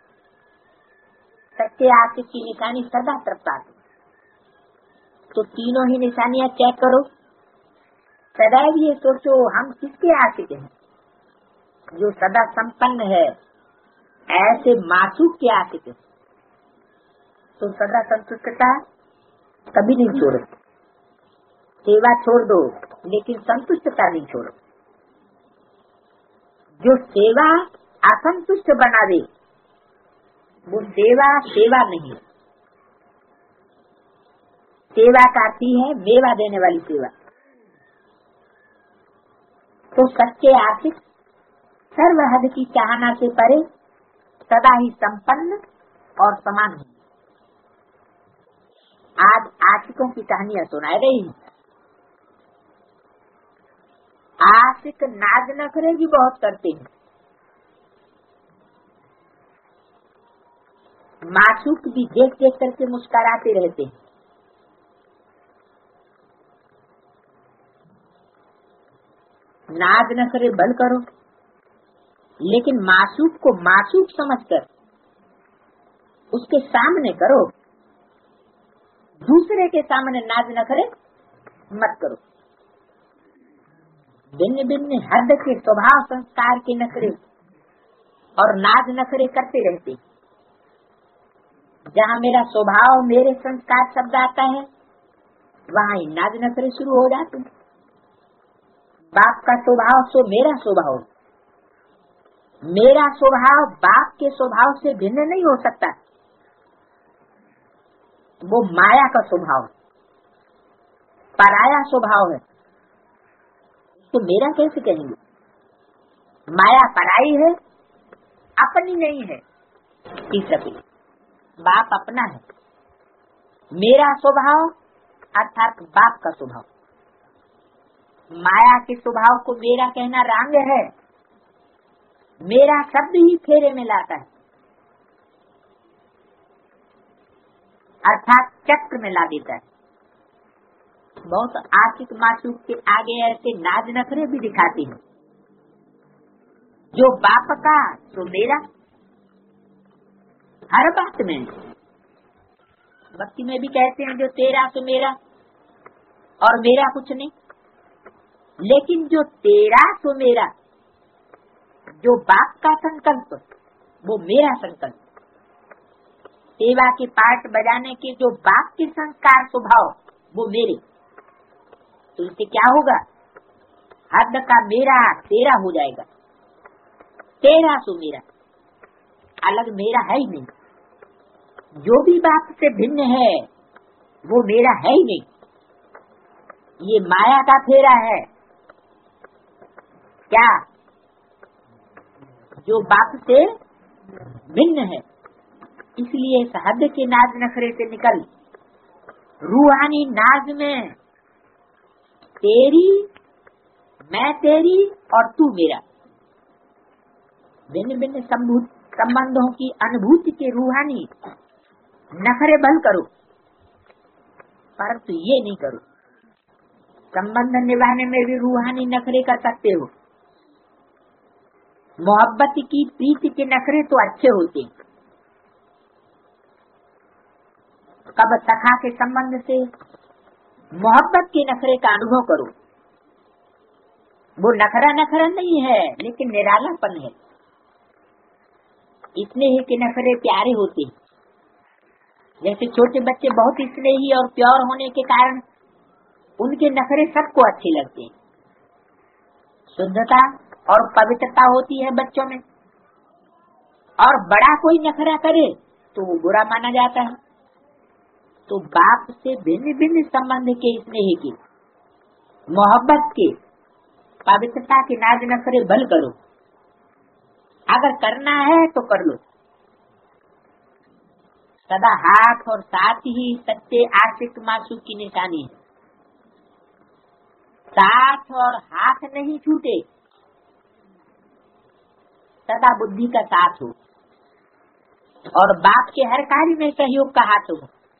सत्य आशिक की निशानी सदा तृप्त आती। तो तीनों ही निशानियां चेक करो। सदैव ये सोचो हम किसके आशिक हैं? जो सदा संपन्न है, ऐसे मासूक के आशिक है। तो सदा संतुष्टता कभी नहीं छोड़ो। सेवा छोड़ दो, लेकिन संतुष्टता नहीं छोड़ो। जो सेवा असंतुष्ट बना दे वो सेवा नहीं है। सेवा करती है मेवा देने वाली सेवा। तो सच्चे आशिक सर्व हद की चाहना से परे सदा ही संपन्न और समान है। आज आशिकों की कहानियां सुनाई रही। आशिक नाज नखरे भी बहुत करते हैं। मासूक भी देख देख करके मुस्कुराते रहते हैं। नाज नखरे बल करो, लेकिन मासूक को मासूक समझकर उसके सामने करो। दूसरे के सामने नाज नखरे मत करो। भिन्न भिन्न हद के स्वभाव संस्कार के नखरे और नाज नखरे करते रहते। जहाँ मेरा स्वभाव मेरे संस्कार शब्द आता है, वहाँ ही नाज नखरे शुरू हो जाते हैं। बाप का स्वभाव सो मेरा स्वभाव, मेरा स्वभाव बाप के स्वभाव से भिन्न नहीं हो सकता। वो माया का स्वभाव, पराया स्वभाव है, तो मेरा कैसे कहेंगे? माया पराई है, अपनी नहीं है। तीसरा पीढ़ी बाप अपना है, मेरा स्वभाव अर्थात बाप का स्वभाव। माया के स्वभाव को मेरा कहना रंग है। मेरा शब्द ही फेरे में लाता है, अर्थात चक्र में ला देता है। बहुत आशिक मासूक के आगे ऐसे नाज नखरे भी दिखाती है। जो बाप का तो मेरा, हर बात में। भक्ति में भी कहते हैं जो तेरा तो मेरा और मेरा कुछ नहीं। लेकिन जो तेरा तो मेरा, जो बाप का संकल्प वो मेरा संकल्प। सेवा के पाठ बजाने के जो बाप के संस्कार स्वभाव वो मेरे। तो इससे क्या होगा? हद का मेरा तेरा हो जाएगा। तेरा तो मेरा, अलग मेरा है ही नहीं। जो भी बाप से भिन्न है वो मेरा है ही नहीं। ये माया का फेरा है। क्या? जो बाप से भिन्न है। इसलिए इस हद के नाज नखरे से निकल रूहानी नाज में तेरी मैं तेरी और तू मेरा, भिन्न भिन्न संबंधों की अनुभूति के रूहानी नखरे भल करो, परंतु ये नहीं करो। संबंध निभाने में भी रूहानी नखरे कर सकते हो। मोहब्बत की प्रीति के नखरे तो अच्छे होते हैं। कब सखा के संबंध से मोहब्बत के नखरे का अनुभव करो। वो नखरा नखरा नहीं है, लेकिन निरालापन है। स्नेह के नखरे प्यारे होते हैं। जैसे छोटे बच्चे बहुत स्नेही और प्योर होने के कारण उनके नखरे सबको अच्छे लगते हैं। शुद्धता और पवित्रता होती है बच्चों में, और बड़ा कोई नखरा करे तो वो बुरा माना जाता है। तो बाप से भिन्न भिन्न संबंध के स्नेह के, मोहब्बत के, पवित्रता के नाज नखरे भल करो। अगर करना है तो कर लो। सदा हाथ और साथ ही सच्चे आशिक मासूक की निशानी है। साथ और हाथ नहीं छूटे, सदा बुद्धि का साथ हो और बाप के हर कार्य में सहयोग का हाथ हो।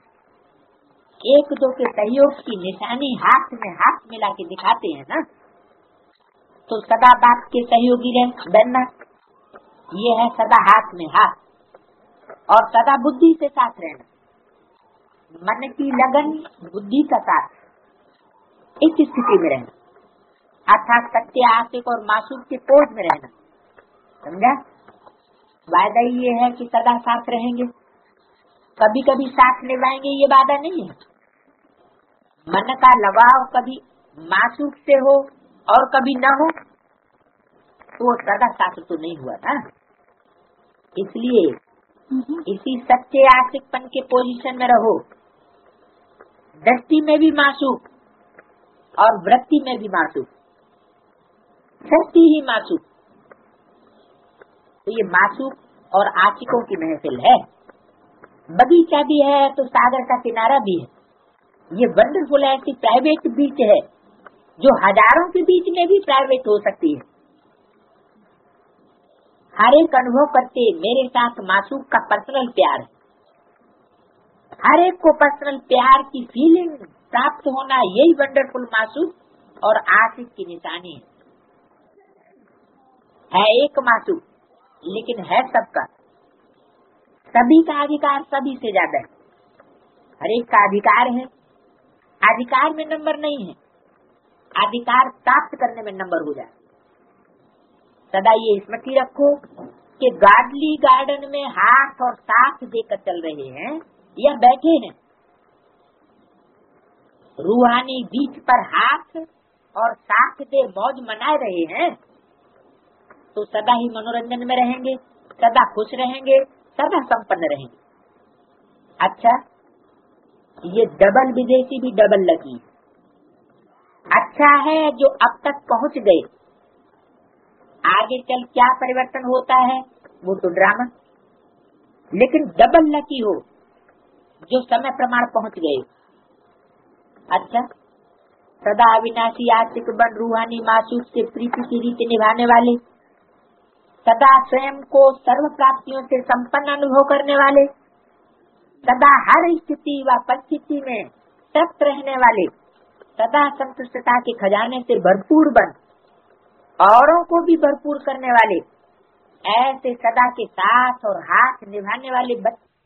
एक दो के सहयोग की निशानी हाथ में हाथ मिला के दिखाते हैं ना, तो सदा बाप के सहयोगी बनना, ये है सदा हाथ में हाथ। और सदा बुद्धि से साथ रहना, मन की लगन बुद्धि का साथ, इस स्थिति में रहना, अर्थात सत्य आशिक और मासूम के पोज में रहना। समझा? वादा ये है कि सदा साथ रहेंगे, कभी कभी साथ निभाएंगे, ये वादा नहीं है। मन का लगाव कभी मासूम से हो और कभी न हो तो सदा साथ तो नहीं हुआ ना। इसलिए इसी सच्चे आशिकपन के पोजीशन में रहो। दृष्टि में भी मासूक और वृत्ति में भी मासूक, सच्ची ही मासूक। तो ये मासूक और आशिकों की महफिल है। बगीचा भी है तो सागर का किनारा भी है। ये वंडरफुल ऐसी प्राइवेट बीच है जो हजारों के बीच में भी प्राइवेट हो सकती है। हर एक अनुभव करते मेरे साथ मासूक का पर्सनल प्यार है। हर एक को पर्सनल प्यार की फीलिंग प्राप्त होना, यही वंडरफुल मासूक और आशिक की निशानी है। एक मासूक लेकिन है सबका, सभी का अधिकार सभी से ज्यादा है। हर एक का अधिकार है। अधिकार में नंबर नहीं है, अधिकार प्राप्त करने में नंबर हो जाए। सदा ये स्मृति रखो कि गाडली गार्डन में हाथ और साथ देकर चल रहे हैं या बैठे हैं, रूहानी बीच पर हाथ और साथ दे मौज मना रहे हैं, तो सदा ही मनोरंजन में रहेंगे, सदा खुश रहेंगे, सदा संपन्न रहेंगे। अच्छा, ये डबल विदेशी भी डबल लकी। अच्छा है जो अब तक पहुंच गए, आगे चल क्या परिवर्तन होता है वो तो ड्रामा। लेकिन डबल लकी हो जो समय प्रमाण पहुंच गए। अच्छा, सदा अविनाशी आशिक बन रूहानी मासूक से प्रीति की रीति निभाने वाले, सदा स्वयं को सर्व प्राप्तियों से संपन्न अनुभव करने वाले, सदा हर स्थिति व परिस्थिति में तृप्त रहने वाले, सदा संतुष्टता के खजाने से भरपूर बन औरों को भी भरपूर करने वाले, ऐसे सदा के साथ और हाथ निभाने वाले